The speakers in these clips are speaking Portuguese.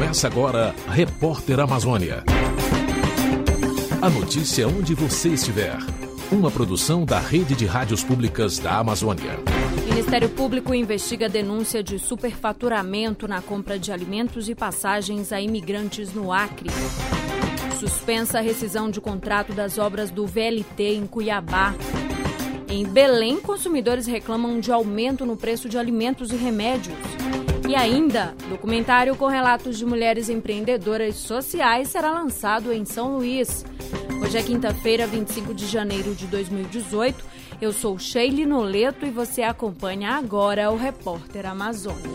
Começa agora, Repórter Amazônia. A notícia onde você estiver. Uma produção da Rede de Rádios Públicas da Amazônia. O Ministério Público investiga a denúncia de superfaturamento na compra de alimentos e passagens a imigrantes no Acre. Suspensa a rescisão de contrato das obras do VLT em Cuiabá. Em Belém, consumidores reclamam de aumento no preço de alimentos e remédios. E ainda, documentário com relatos de mulheres empreendedoras sociais será lançado em São Luís. Hoje é quinta-feira, 25 de janeiro de 2018. Eu sou Sheila Noleto e você acompanha agora o Repórter Amazônia.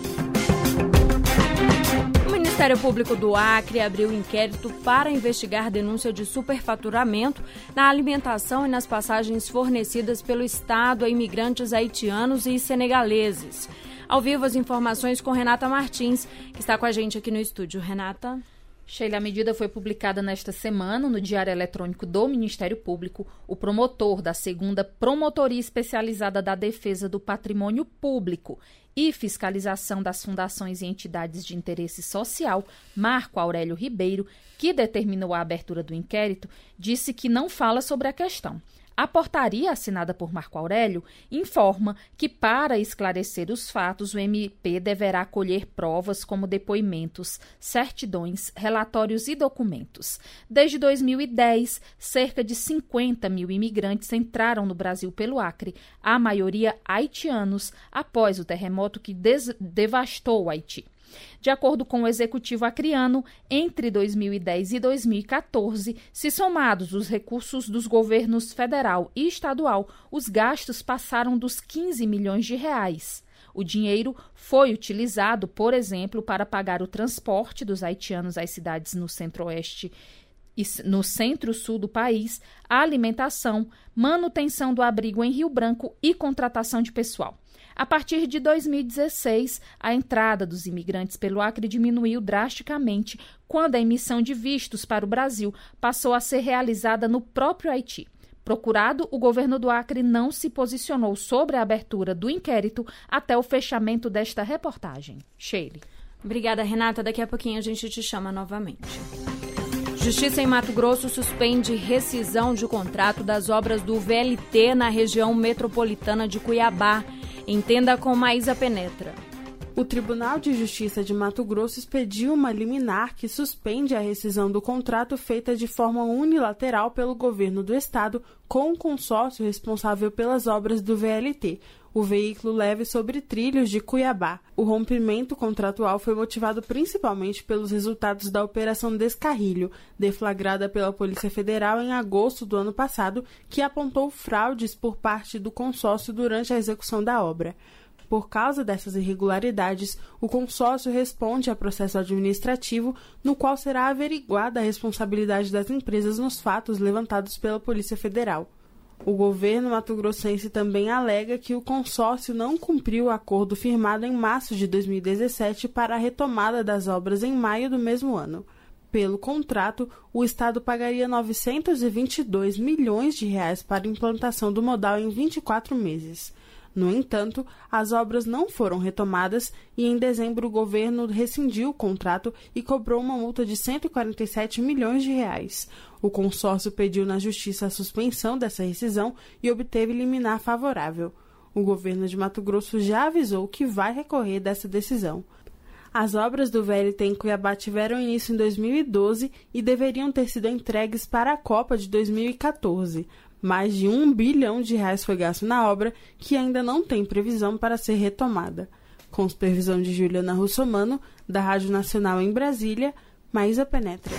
O Ministério Público do Acre abriu inquérito para investigar denúncia de superfaturamento na alimentação e nas passagens fornecidas pelo Estado a imigrantes haitianos e senegaleses. Ao vivo, as informações com Renata Martins, que está com a gente aqui no estúdio. Renata? Sheila, a medida foi publicada nesta semana no Diário Eletrônico do Ministério Público. O promotor da 2ª Promotoria Especializada da Defesa do Patrimônio Público e Fiscalização das Fundações e Entidades de Interesse Social, Marco Aurélio Ribeiro, que determinou a abertura do inquérito, disse que não fala sobre a questão. A portaria assinada por Marco Aurélio informa que, para esclarecer os fatos, o MP deverá colher provas como depoimentos, certidões, relatórios e documentos. Desde 2010, cerca de 50 mil imigrantes entraram no Brasil pelo Acre, a maioria haitianos, após o terremoto que devastou o Haiti. De acordo com o executivo acreano, entre 2010 e 2014, se somados os recursos dos governos federal e estadual, os gastos passaram dos 15 milhões de reais. O dinheiro foi utilizado, por exemplo, para pagar o transporte dos haitianos às cidades no centro-oeste e no centro-sul do país, a alimentação, manutenção do abrigo em Rio Branco e contratação de pessoal. A partir de 2016, a entrada dos imigrantes pelo Acre diminuiu drasticamente quando a emissão de vistos para o Brasil passou a ser realizada no próprio Haiti. Procurado, o governo do Acre não se posicionou sobre a abertura do inquérito até o fechamento desta reportagem. Sheila. Obrigada, Renata. Daqui a pouquinho a gente te chama novamente. Justiça em Mato Grosso suspende rescisão de contrato das obras do VLT na região metropolitana de Cuiabá. Entenda com Maísa Penetra. O Tribunal de Justiça de Mato Grosso expediu uma liminar que suspende a rescisão do contrato feita de forma unilateral pelo governo do estado com o consórcio responsável pelas obras do VLT, o veículo leve sobre trilhos de Cuiabá. O rompimento contratual foi motivado principalmente pelos resultados da Operação Descarrilho, deflagrada pela Polícia Federal em agosto do ano passado, que apontou fraudes por parte do consórcio durante a execução da obra. Por causa dessas irregularidades, o consórcio responde a processo administrativo, no qual será averiguada a responsabilidade das empresas nos fatos levantados pela Polícia Federal. O governo mato-grossense também alega que o consórcio não cumpriu o acordo firmado em março de 2017 para a retomada das obras em maio do mesmo ano. Pelo contrato, o Estado pagaria 922 milhões de reais para a implantação do modal em 24 meses. No entanto, as obras não foram retomadas e em dezembro o governo rescindiu o contrato e cobrou uma multa de 147 milhões de reais. O consórcio pediu na Justiça a suspensão dessa rescisão e obteve liminar favorável. O governo de Mato Grosso já avisou que vai recorrer dessa decisão. As obras do VLT em Cuiabá tiveram início em 2012 e deveriam ter sido entregues para a Copa de 2014. Mais de R$1 bilhão foi gasto na obra, que ainda não tem previsão para ser retomada. Com supervisão de Juliana Russomano, da Rádio Nacional em Brasília, Maísa Penetra.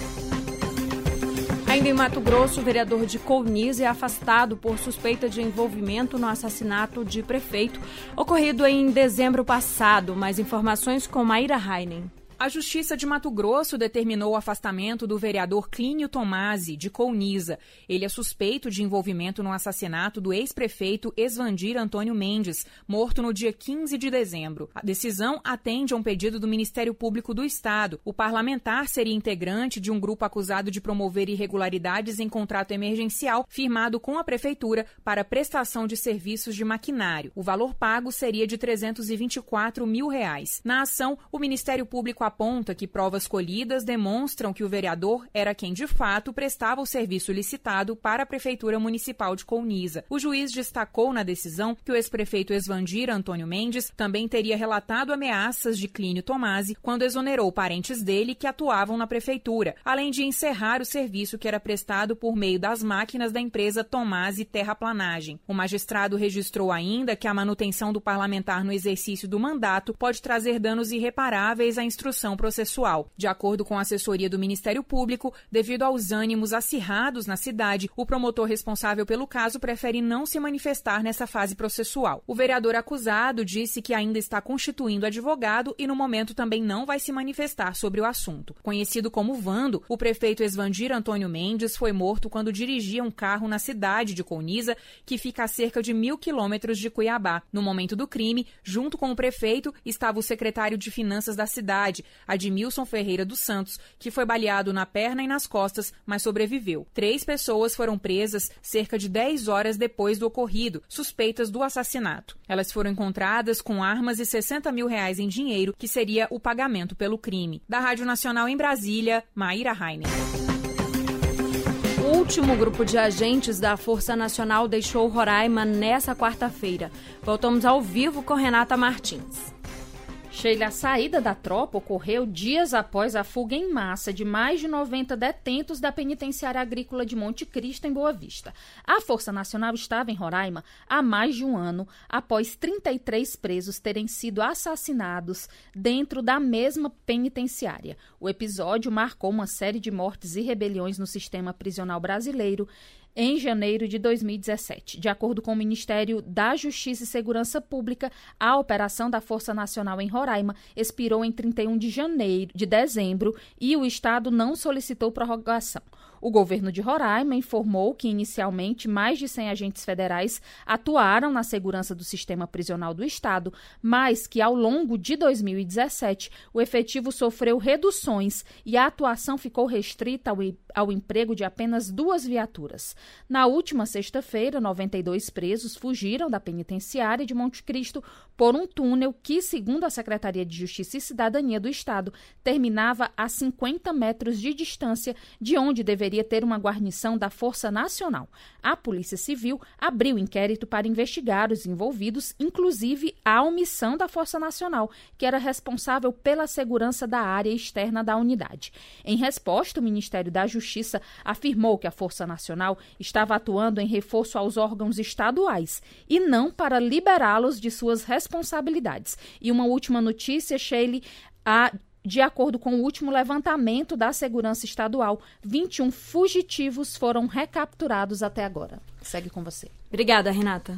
Ainda em Mato Grosso, o vereador de Colniza é afastado por suspeita de envolvimento no assassinato de prefeito, ocorrido em dezembro passado. Mais informações com Maíra Heinen. A Justiça de Mato Grosso determinou o afastamento do vereador Clínio Tomasi, de Colniza. Ele é suspeito de envolvimento no assassinato do ex-prefeito Esvandir Antônio Mendes, morto no dia 15 de dezembro. A decisão atende a um pedido do Ministério Público do Estado. O parlamentar seria integrante de um grupo acusado de promover irregularidades em contrato emergencial firmado com a Prefeitura para prestação de serviços de maquinário. O valor pago seria de R$324 mil. Na ação, o Ministério Público aponta que provas colhidas demonstram que o vereador era quem de fato prestava o serviço licitado para a Prefeitura Municipal de Colniza. O juiz destacou na decisão que o ex-prefeito Esvandir Antônio Mendes também teria relatado ameaças de Clínio Tomasi quando exonerou parentes dele que atuavam na prefeitura, além de encerrar o serviço que era prestado por meio das máquinas da empresa Tomasi Terraplanagem. O magistrado registrou ainda que a manutenção do parlamentar no exercício do mandato pode trazer danos irreparáveis à instrução processual. De acordo com a assessoria do Ministério Público, devido aos ânimos acirrados na cidade, o promotor responsável pelo caso prefere não se manifestar nessa fase processual. O vereador acusado disse que ainda está constituindo advogado e no momento também não vai se manifestar sobre o assunto. Conhecido como Vando, o prefeito Esvandir Antônio Mendes foi morto quando dirigia um carro na cidade de Colniza, que fica a cerca de 1.000 quilômetros de Cuiabá. No momento do crime, junto com o prefeito, estava o secretário de Finanças da cidade, Admilson Ferreira dos Santos, que foi baleado na perna e nas costas, mas sobreviveu. 3 pessoas foram presas cerca de 10 horas depois do ocorrido, suspeitas do assassinato. Elas foram encontradas com armas e R$60 mil em dinheiro, que seria o pagamento pelo crime. Da Rádio Nacional em Brasília, Maíra Heiner. O último grupo de agentes da Força Nacional deixou Roraima nesta quarta-feira. Voltamos ao vivo com Renata Martins. Sheila, a saída da tropa ocorreu dias após a fuga em massa de mais de 90 detentos da Penitenciária Agrícola de Monte Cristo, em Boa Vista. A Força Nacional estava em Roraima há mais de um ano, após 33 presos terem sido assassinados dentro da mesma penitenciária. O episódio marcou uma série de mortes e rebeliões no sistema prisional brasileiro em janeiro de 2017. De acordo com o Ministério da Justiça e Segurança Pública, a operação da Força Nacional em Roraima expirou em 31 de dezembro e o Estado não solicitou prorrogação. O governo de Roraima informou que, inicialmente, mais de 100 agentes federais atuaram na segurança do sistema prisional do Estado, mas que, ao longo de 2017, o efetivo sofreu reduções e a atuação ficou restrita ao emprego de apenas 2 viaturas. Na última sexta-feira, 92 presos fugiram da penitenciária de Monte Cristo por um túnel que, segundo a Secretaria de Justiça e Cidadania do Estado, terminava a 50 metros de distância de onde deveria ter uma guarnição da Força Nacional. A Polícia Civil abriu inquérito para investigar os envolvidos, inclusive a omissão da Força Nacional, que era responsável pela segurança da área externa da unidade. Em resposta, o Ministério da Justiça afirmou que a Força Nacional estava atuando em reforço aos órgãos estaduais e não para liberá-los de suas responsabilidades. E uma última notícia, Sheila, de acordo com o último levantamento da Segurança Estadual, 21 fugitivos foram recapturados até agora. Segue com você. Obrigada, Renata.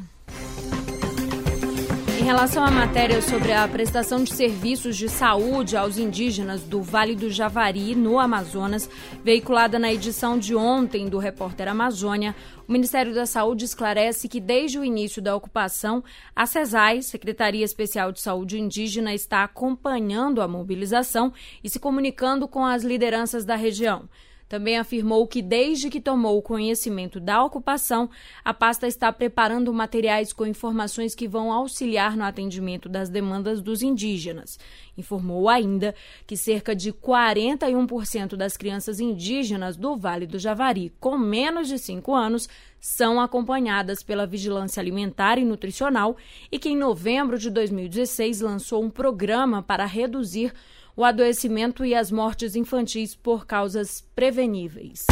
Em relação à matéria sobre a prestação de serviços de saúde aos indígenas do Vale do Javari, no Amazonas, veiculada na edição de ontem do Repórter Amazônia, o Ministério da Saúde esclarece que desde o início da ocupação, a SESAI, Secretaria Especial de Saúde Indígena, está acompanhando a mobilização e se comunicando com as lideranças da região. Também afirmou que, desde que tomou conhecimento da ocupação, a pasta está preparando materiais com informações que vão auxiliar no atendimento das demandas dos indígenas. Informou ainda que cerca de 41% das crianças indígenas do Vale do Javari com menos de 5 anos são acompanhadas pela Vigilância Alimentar e Nutricional e que, em novembro de 2016, lançou um programa para reduzir o adoecimento e as mortes infantis por causas preveníveis.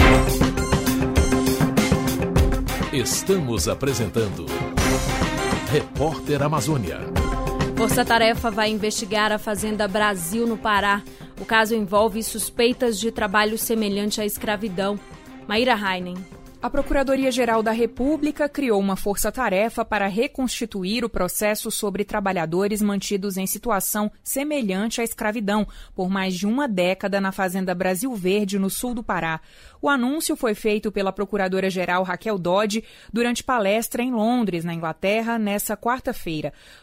Estamos apresentando Repórter Amazônia. Força Tarefa vai investigar a Fazenda Brasil, no Pará. O caso envolve suspeitas de trabalho semelhante à escravidão. Maíra Heinen. A Procuradoria-Geral da República criou uma força-tarefa para reconstituir o processo sobre trabalhadores mantidos em situação semelhante à escravidão por mais de uma década na Fazenda Brasil Verde, no sul do Pará. O anúncio foi feito pela Procuradora-Geral Raquel Dodge durante palestra em Londres, na Inglaterra, nesta quarta-feira.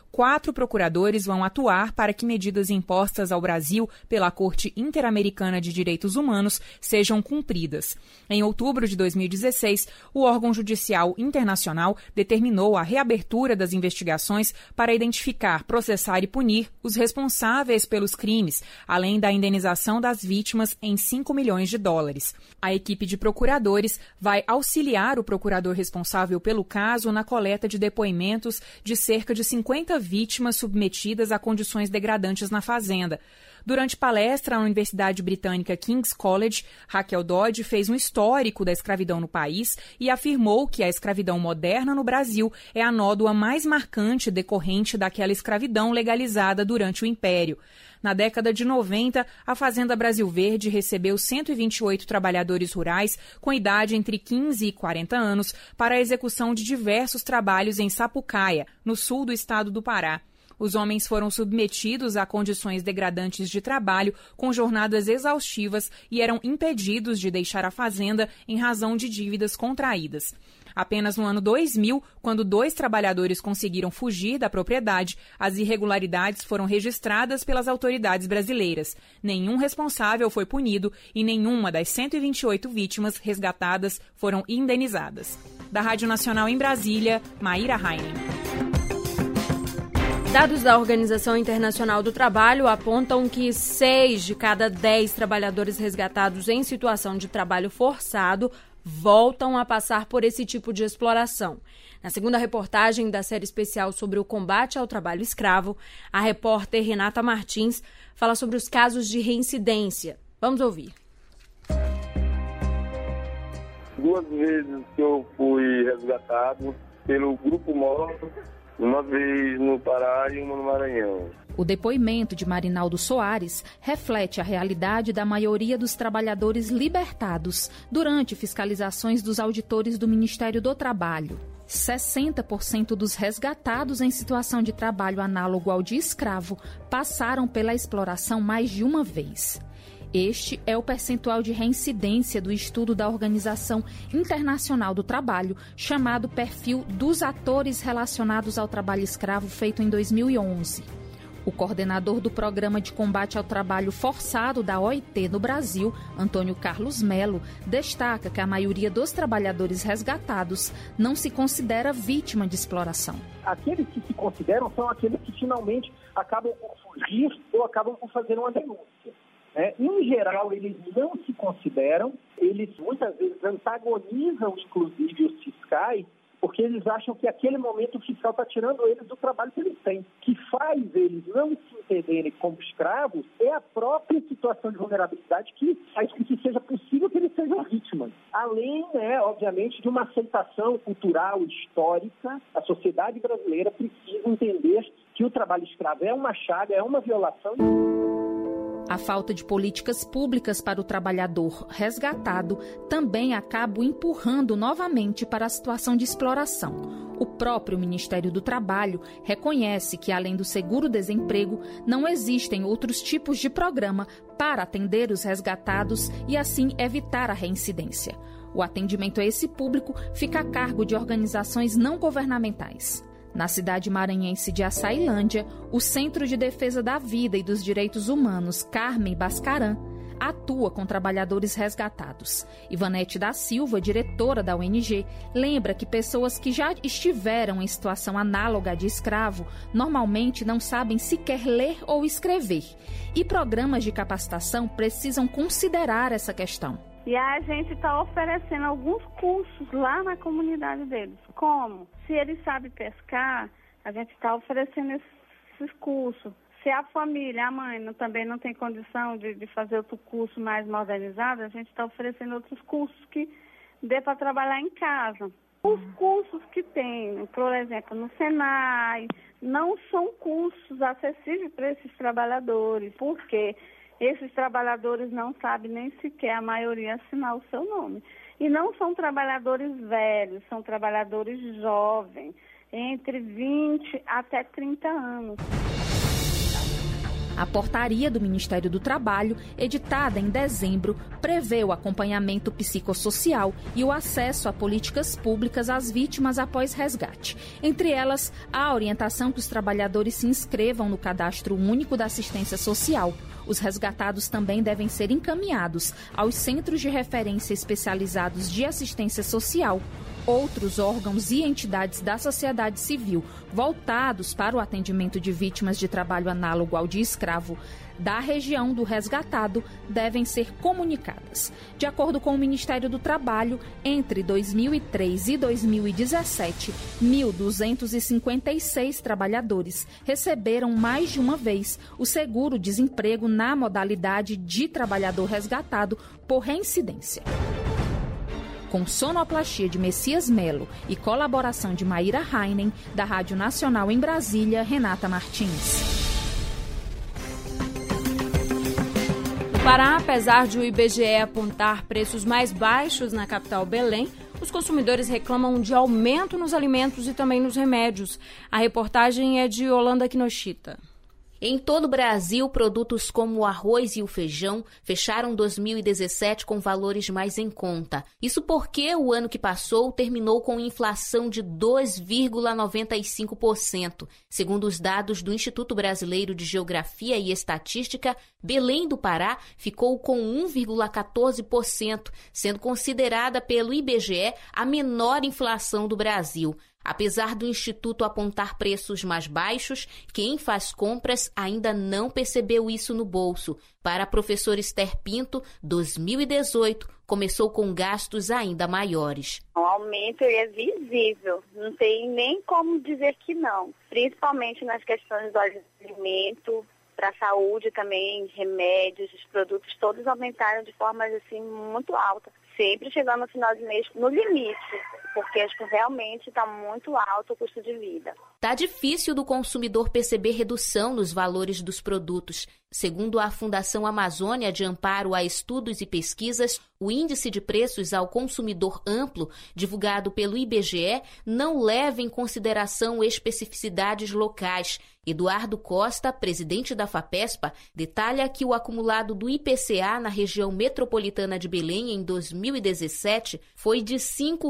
4 procuradores vão atuar para que medidas impostas ao Brasil pela Corte Interamericana de Direitos Humanos sejam cumpridas. Em outubro de 2016, o órgão judicial internacional determinou a reabertura das investigações para identificar, processar e punir os responsáveis pelos crimes, além da indenização das vítimas em $5 milhões. A equipe de procuradores vai auxiliar o procurador responsável pelo caso na coleta de depoimentos de cerca de 50 vítimas submetidas a condições degradantes na fazenda. Durante palestra na Universidade Britânica King's College, Raquel Dodge fez um histórico da escravidão no país e afirmou que a escravidão moderna no Brasil é a nódoa mais marcante decorrente daquela escravidão legalizada durante o Império. Na década de 90, a Fazenda Brasil Verde recebeu 128 trabalhadores rurais com idade entre 15 e 40 anos para a execução de diversos trabalhos em Sapucaia, no sul do estado do Pará. Os homens foram submetidos a condições degradantes de trabalho, com jornadas exaustivas, e eram impedidos de deixar a fazenda em razão de dívidas contraídas. Apenas no ano 2000, quando 2 trabalhadores conseguiram fugir da propriedade, as irregularidades foram registradas pelas autoridades brasileiras. Nenhum responsável foi punido e nenhuma das 128 vítimas resgatadas foram indenizadas. Da Rádio Nacional em Brasília, Maíra Heinen. Dados da Organização Internacional do Trabalho apontam que 6 de cada 10 trabalhadores resgatados em situação de trabalho forçado voltam a passar por esse tipo de exploração. Na segunda reportagem da série especial sobre o combate ao trabalho escravo, a repórter Renata Martins fala sobre os casos de reincidência. Vamos ouvir. 2 vezes que eu fui resgatado pelo Grupo MOL, uma vez no Pará e uma no Maranhão. O depoimento de Marinaldo Soares reflete a realidade da maioria dos trabalhadores libertados durante fiscalizações dos auditores do Ministério do Trabalho. 60% dos resgatados em situação de trabalho análogo ao de escravo passaram pela exploração mais de uma vez. Este é o percentual de reincidência do estudo da Organização Internacional do Trabalho, chamado Perfil dos Atores Relacionados ao Trabalho Escravo, feito em 2011. O coordenador do Programa de Combate ao Trabalho Forçado da OIT no Brasil, Antônio Carlos Melo, destaca que a maioria dos trabalhadores resgatados não se considera vítima de exploração. Aqueles que se consideram são aqueles que finalmente acabam por fugir ou acabam por fazer uma denúncia. Em geral, eles não se consideram, eles muitas vezes antagonizam, inclusive, os fiscais, porque eles acham que aquele momento o fiscal está tirando eles do trabalho que eles têm. O que faz eles não se entenderem como escravos é a própria situação de vulnerabilidade que faz com que seja possível que eles sejam vítimas. Além, obviamente, de uma aceitação cultural, histórica, a sociedade brasileira precisa entender que o trabalho escravo é uma chaga, é uma violação. A falta de políticas públicas para o trabalhador resgatado também acaba empurrando novamente para a situação de exploração. O próprio Ministério do Trabalho reconhece que, além do seguro-desemprego, não existem outros tipos de programa para atender os resgatados e, assim, evitar a reincidência. O atendimento a esse público fica a cargo de organizações não governamentais. Na cidade maranhense de Açailândia, o Centro de Defesa da Vida e dos Direitos Humanos, Carmen Bascaran, atua com trabalhadores resgatados. Ivanete da Silva, diretora da ONG, lembra que pessoas que já estiveram em situação análoga de escravo normalmente não sabem sequer ler ou escrever. E programas de capacitação precisam considerar essa questão. E a gente está oferecendo alguns cursos lá na comunidade deles. Como? Se eles sabem pescar, a gente está oferecendo esses cursos. Se a família, a mãe, também não tem condição de fazer outro curso mais modernizado, a gente está oferecendo outros cursos que dê para trabalhar em casa. Os cursos que tem, por exemplo, no Senai, não são cursos acessíveis para esses trabalhadores, porque esses trabalhadores não sabem nem sequer, a maioria, assinar o seu nome. E não são trabalhadores velhos, são trabalhadores jovens, entre 20 até 30 anos. A portaria do Ministério do Trabalho, editada em dezembro, prevê o acompanhamento psicossocial e o acesso a políticas públicas às vítimas após resgate. Entre elas, a orientação que os trabalhadores se inscrevam no Cadastro Único da Assistência Social. Os resgatados também devem ser encaminhados aos Centros de Referência Especializados de Assistência Social, outros órgãos e entidades da sociedade civil voltados para o atendimento de vítimas de trabalho análogo ao de escravo da região do resgatado devem ser comunicadas. De acordo com o Ministério do Trabalho, entre 2003 e 2017, 1.256 trabalhadores receberam mais de uma vez o seguro-desemprego na modalidade de trabalhador resgatado por reincidência. Com sonoplastia de Messias Melo e colaboração de Maíra Heinen, da Rádio Nacional em Brasília, Renata Martins. No Pará, apesar de o IBGE apontar preços mais baixos na capital Belém, os consumidores reclamam de aumento nos alimentos e também nos remédios. A reportagem é de Yolanda Kinoshita. Em todo o Brasil, produtos como o arroz e o feijão fecharam 2017 com valores mais em conta. Isso porque o ano que passou terminou com inflação de 2,95%. Segundo os dados do Instituto Brasileiro de Geografia e Estatística, Belém do Pará ficou com 1,14%, sendo considerada pelo IBGE a menor inflação do Brasil. Apesar do Instituto apontar preços mais baixos, quem faz compras ainda não percebeu isso no bolso. Para a professora Esther Pinto, 2018 começou com gastos ainda maiores. O aumento é visível, não tem nem como dizer que não. Principalmente nas questões do alimento, para a saúde também, remédios, os produtos todos aumentaram de forma assim, muito alta. Sempre chegando no final de mês no limite, porque acho que realmente está muito alto o custo de vida. Tá difícil do consumidor perceber redução nos valores dos produtos. Segundo a Fundação Amazônia de Amparo a Estudos e Pesquisas, o Índice de Preços ao Consumidor Amplo, divulgado pelo IBGE, não leva em consideração especificidades locais. Eduardo Costa, presidente da FAPESPA, detalha que o acumulado do IPCA na região metropolitana de Belém em 2017 foi de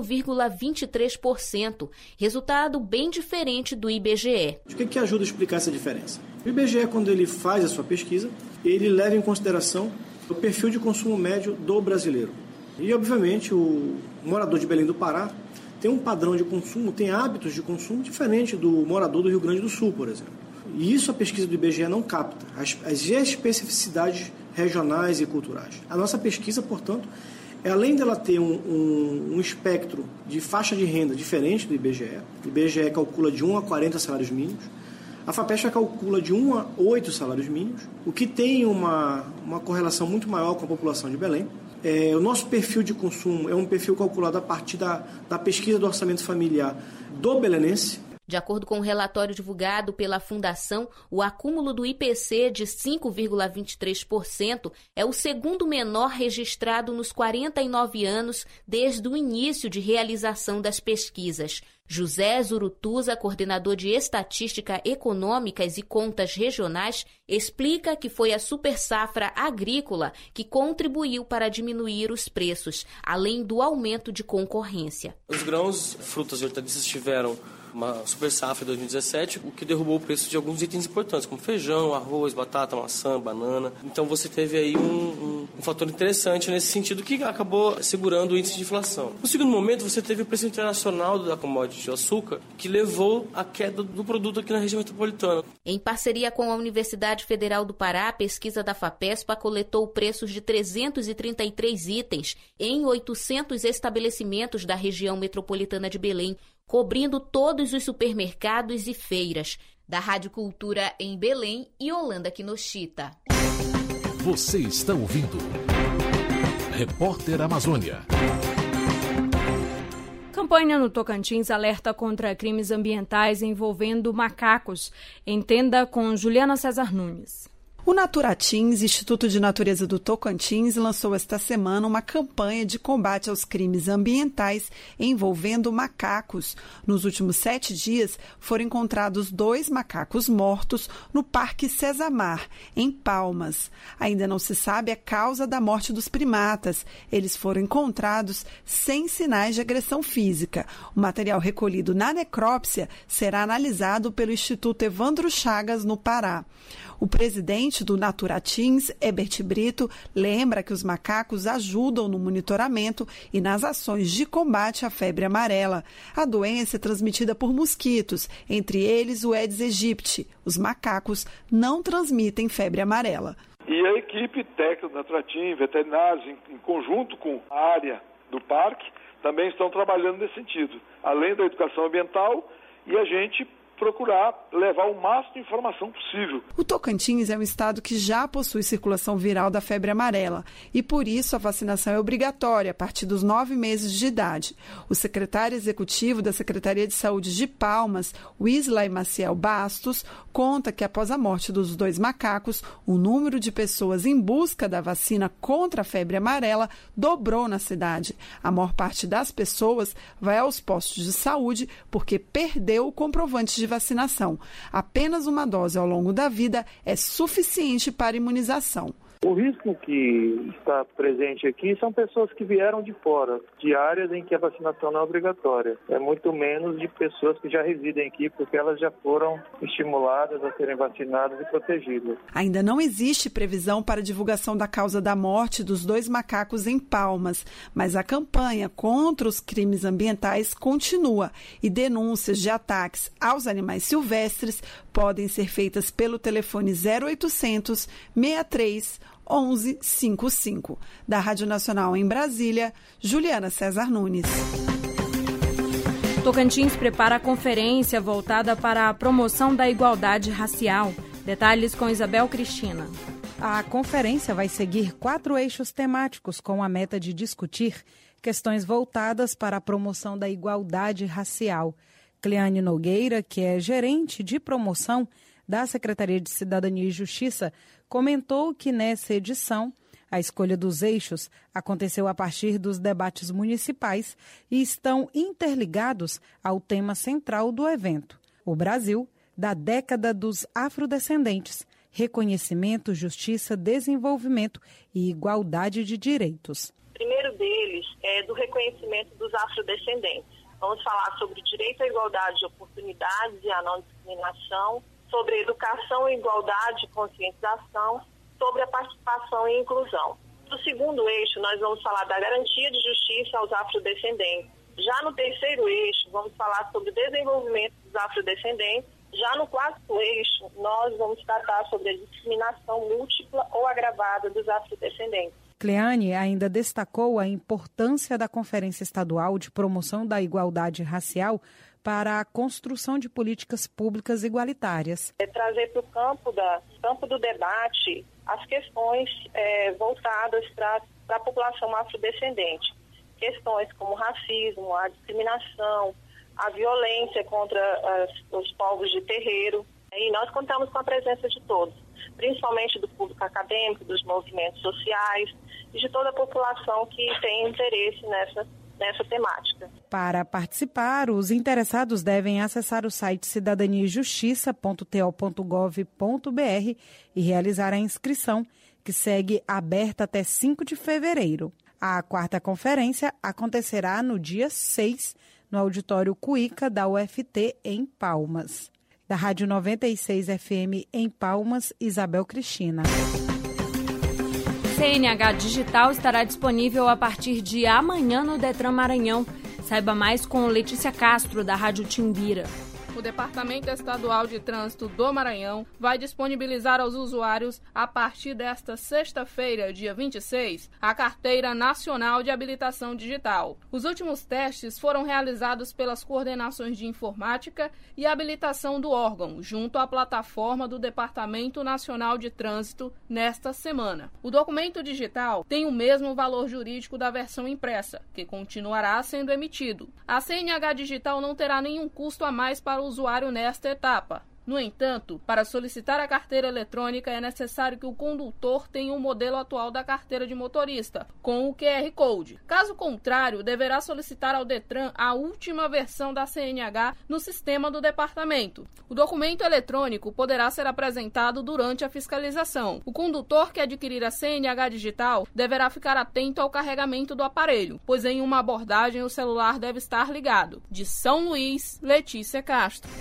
5,23%, resultado bem diferente do IBGE. O que ajuda a explicar essa diferença? O IBGE, quando ele faz a sua pesquisa, ele leva em consideração o perfil de consumo médio do brasileiro. E, obviamente, o morador de Belém do Pará tem um padrão de consumo, tem hábitos de consumo diferente do morador do Rio Grande do Sul, por exemplo. E isso a pesquisa do IBGE não capta, as especificidades regionais e culturais. A nossa pesquisa, portanto, além dela ter um espectro de faixa de renda diferente do IBGE, o IBGE calcula de 1 a 40 salários mínimos, a FAPESPA calcula de 1 a 8 salários mínimos, o que tem uma correlação muito maior com a população de Belém. O nosso perfil de consumo é um perfil calculado a partir da pesquisa do orçamento familiar do belenense. De acordo com o relatório divulgado pela Fundação, o acúmulo do IPC de 5,23% é o segundo menor registrado nos 49 anos desde o início de realização das pesquisas. José Zurutuza, coordenador de Estatística Econômicas e Contas Regionais, explica que foi a super-safra agrícola que contribuiu para diminuir os preços, além do aumento de concorrência. Os grãos, frutas e hortaliças tiveram uma super safra em 2017, o que derrubou o preço de alguns itens importantes, como feijão, arroz, batata, maçã, banana. Então você teve aí um fator interessante nesse sentido que acabou segurando o índice de inflação. No segundo momento, você teve o preço internacional da commodity de açúcar, que levou à queda do produto aqui na região metropolitana. Em parceria com a Universidade Federal do Pará, a pesquisa da FAPESPA coletou preços de 333 itens em 800 estabelecimentos da região metropolitana de Belém, cobrindo todos os supermercados e feiras. Da Rádio Cultura em Belém, Yolanda Kinoshita. Você está ouvindo Repórter Amazônia. Campanha no Tocantins alerta contra crimes ambientais envolvendo macacos. Entenda com Juliana César Nunes. O Naturatins, Instituto de Natureza do Tocantins, lançou esta semana uma campanha de combate aos crimes ambientais envolvendo macacos. Nos últimos 7 dias, foram encontrados 2 macacos mortos no Parque Cesamar, em Palmas. Ainda não se sabe a causa da morte dos primatas. Eles foram encontrados sem sinais de agressão física. O material recolhido na necrópsia será analisado pelo Instituto Evandro Chagas, no Pará. O presidente do Naturatins, Herbert Brito, lembra que os macacos ajudam no monitoramento e nas ações de combate à febre amarela. A doença é transmitida por mosquitos, entre eles o Aedes aegypti. Os macacos não transmitem febre amarela. E a equipe técnica do Naturatins, veterinários, em conjunto com a área do parque, também estão trabalhando nesse sentido. Além da educação ambiental, e a gente procurar levar o máximo de informação possível. O Tocantins é um estado que já possui circulação viral da febre amarela e, por isso, a vacinação é obrigatória a partir dos 9 meses de idade. O secretário executivo da Secretaria de Saúde de Palmas, Wisley Maciel Bastos, conta que após a morte dos 2 macacos, o número de pessoas em busca da vacina contra a febre amarela dobrou na cidade. A maior parte das pessoas vai aos postos de saúde porque perdeu o comprovante de vacinação. Apenas uma dose ao longo da vida é suficiente para imunização. O risco que está presente aqui são pessoas que vieram de fora, de áreas em que a vacinação não é obrigatória. É muito menos de pessoas que já residem aqui, porque elas já foram estimuladas a serem vacinadas e protegidas. Ainda não existe previsão para a divulgação da causa da morte dos 2 macacos em Palmas, mas a campanha contra os crimes ambientais continua e denúncias de ataques aos animais silvestres podem ser feitas pelo telefone 0800 63 1155. Da Rádio Nacional em Brasília, Juliana César Nunes. Tocantins prepara a conferência voltada para a promoção da igualdade racial. Detalhes com Isabel Cristina. A conferência vai seguir 4 eixos temáticos com a meta de discutir questões voltadas para a promoção da igualdade racial. Cleane Nogueira, que é gerente de promoção da Secretaria de Cidadania e Justiça, comentou que nessa edição a escolha dos eixos aconteceu a partir dos debates municipais e estão interligados ao tema central do evento, o Brasil da década dos afrodescendentes, reconhecimento, justiça, desenvolvimento e igualdade de direitos. O primeiro deles é do reconhecimento dos afrodescendentes. Vamos falar sobre o direito à igualdade de oportunidades e à não discriminação, sobre educação, igualdade e conscientização, sobre a participação e inclusão. No segundo eixo, nós vamos falar da garantia de justiça aos afrodescendentes. Já no terceiro eixo, vamos falar sobre o desenvolvimento dos afrodescendentes. Já no quarto eixo, nós vamos tratar sobre a discriminação múltipla ou agravada dos afrodescendentes. Cleane ainda destacou a importância da Conferência Estadual de Promoção da Igualdade Racial para a construção de políticas públicas igualitárias. Trazer para o campo do debate as questões voltadas para a população afrodescendente. Questões como o racismo, a discriminação, a violência contra os povos de terreiro. E nós contamos com a presença de todos, principalmente do público acadêmico, dos movimentos sociais e de toda a população que tem interesse nessa temática. Para participar, os interessados devem acessar o site cidadaniajustiça.to.gov.br e realizar a inscrição, que segue aberta até 5 de fevereiro. A 4ª conferência acontecerá no dia 6, no Auditório Cuíca da UFT, em Palmas. Da Rádio 96 FM em Palmas, Isabel Cristina. CNH Digital estará disponível a partir de amanhã no Detran Maranhão. Saiba mais com Letícia Castro, da Rádio Timbira. O Departamento Estadual de Trânsito do Maranhão vai disponibilizar aos usuários, a partir desta sexta-feira, dia 26, a Carteira Nacional de Habilitação Digital. Os últimos testes foram realizados pelas coordenações de informática e habilitação do órgão, junto à plataforma do Departamento Nacional de Trânsito, nesta semana. O documento digital tem o mesmo valor jurídico da versão impressa, que continuará sendo emitido. A CNH Digital não terá nenhum custo a mais para o usuário nesta etapa. No entanto, para solicitar a carteira eletrônica é necessário que o condutor tenha um modelo atual da carteira de motorista, com o QR Code. Caso contrário, deverá solicitar ao Detran a última versão da CNH no sistema do departamento. O documento eletrônico poderá ser apresentado durante a fiscalização. O condutor que adquirir a CNH digital deverá ficar atento ao carregamento do aparelho, pois em uma abordagem o celular deve estar ligado. De São Luís, Letícia Castro.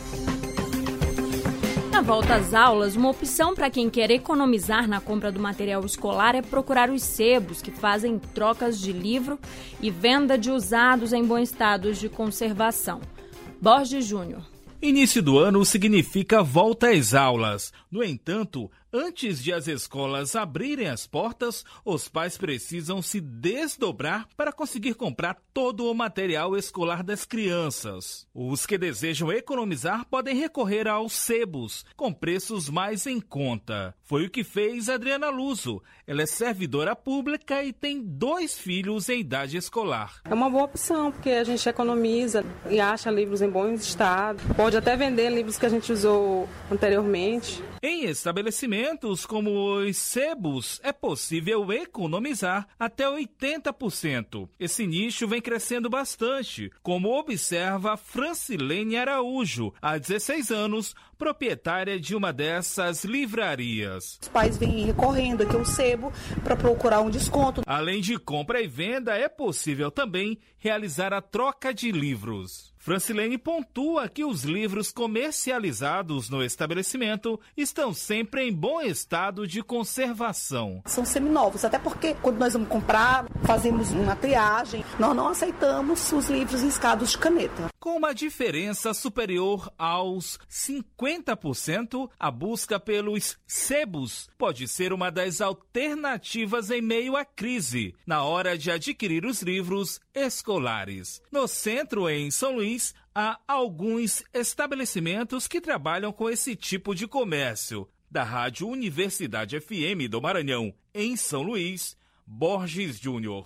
Na volta às aulas, uma opção para quem quer economizar na compra do material escolar é procurar os sebos, que fazem trocas de livro e venda de usados em bom estado de conservação. Borges Júnior. Início do ano significa volta às aulas. No entanto, antes de as escolas abrirem as portas, os pais precisam se desdobrar para conseguir comprar todo o material escolar das crianças. Os que desejam economizar podem recorrer aos sebos, com preços mais em conta. Foi o que fez Adriana Luso. Ela é servidora pública e tem 2 filhos em idade escolar. É uma boa opção, porque a gente economiza e acha livros em bom estado. Pode até vender livros que a gente usou anteriormente. Em estabelecimentos como os sebos, é possível economizar até 80%. Esse nicho vem crescendo bastante, como observa Francilene Araújo, há 16 anos, proprietária de uma dessas livrarias. Os pais vêm recorrendo aqui ao sebo para procurar um desconto. Além de compra e venda, é possível também realizar a troca de livros. Francilene pontua que os livros comercializados no estabelecimento estão sempre em bom estado de conservação. São seminovos, até porque quando nós vamos comprar, fazemos uma triagem, nós não aceitamos os livros riscados de caneta. Com uma diferença superior aos 50%, a busca pelos sebos pode ser uma das alternativas em meio à crise, na hora de adquirir os livros escolares. No centro, em São Luís, há alguns estabelecimentos que trabalham com esse tipo de comércio. Da Rádio Universidade FM do Maranhão, em São Luís, Borges Júnior.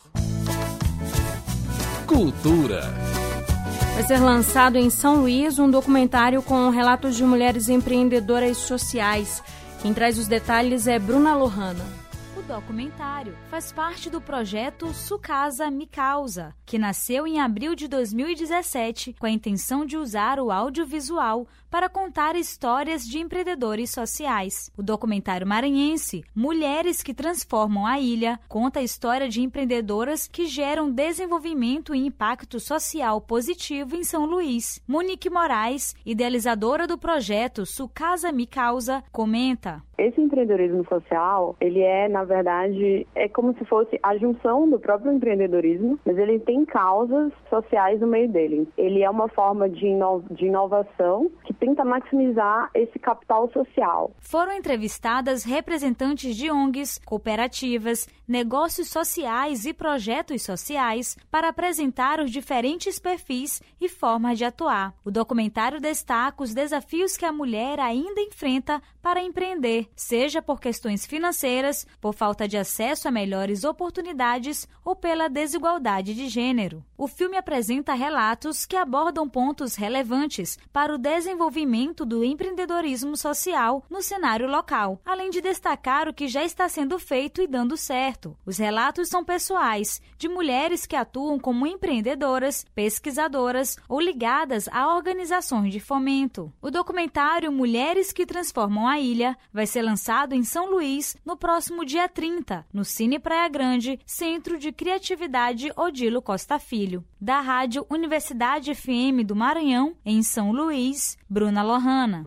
Cultura. Vai ser lançado em São Luís um documentário com relatos de mulheres empreendedoras sociais. Quem traz os detalhes é Bruna Lohana. O documentário faz parte do projeto Su Casa Mi Causa, que nasceu em abril de 2017 com a intenção de usar o audiovisual para contar histórias de empreendedores sociais. O documentário maranhense Mulheres que Transformam a Ilha conta a história de empreendedoras que geram desenvolvimento e impacto social positivo em São Luís. Monique Moraes, idealizadora do projeto Su Casa Mi Causa, comenta: esse empreendedorismo social, ele é, na verdade, é como se fosse a junção do próprio empreendedorismo, mas ele tem causas sociais no meio dele. Ele é uma forma de inovação que tenta maximizar esse capital social. Foram entrevistadas representantes de ONGs, cooperativas, negócios sociais e projetos sociais para apresentar os diferentes perfis e formas de atuar. O documentário destaca os desafios que a mulher ainda enfrenta para empreender, seja por questões financeiras, por falta de acesso a melhores oportunidades ou pela desigualdade de gênero. O filme apresenta relatos que abordam pontos relevantes para o desenvolvimento do empreendedorismo social no cenário local, além de destacar o que já está sendo feito e dando certo. Os relatos são pessoais, de mulheres que atuam como empreendedoras, pesquisadoras ou ligadas a organizações de fomento. O documentário Mulheres que Transformam a Ilha vai ser lançado em São Luís no próximo dia 30, no Cine Praia Grande, Centro de Criatividade Odilo Costa Filho. Da Rádio Universidade FM do Maranhão, em São Luís, Bruna Lohana.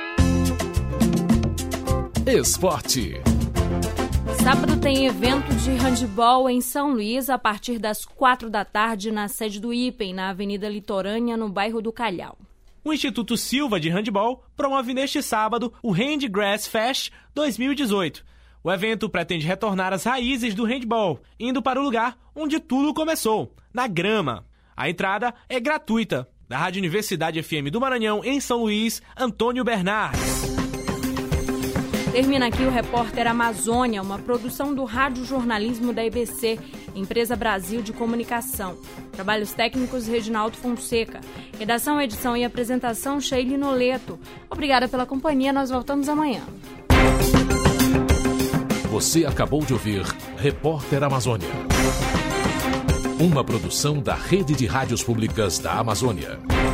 Esporte. Sábado tem evento de handebol em São Luís a partir das 4 da tarde na sede do IPEM, na Avenida Litorânea, no bairro do Calhau. O Instituto Silva de Handebol promove neste sábado o Handgrass Fest 2018. O evento pretende retornar às raízes do handebol, indo para o lugar onde tudo começou, na grama. A entrada é gratuita. Da Rádio Universidade FM do Maranhão, em São Luís, Antônio Bernardes. Termina aqui o Repórter Amazônia, uma produção do Rádio Jornalismo da EBC, Empresa Brasil de Comunicação. Trabalhos técnicos Reginaldo Fonseca. Redação, edição e apresentação Sheila Noleto. Obrigada pela companhia, nós voltamos amanhã. Você acabou de ouvir Repórter Amazônia. Uma produção da Rede de Rádios Públicas da Amazônia.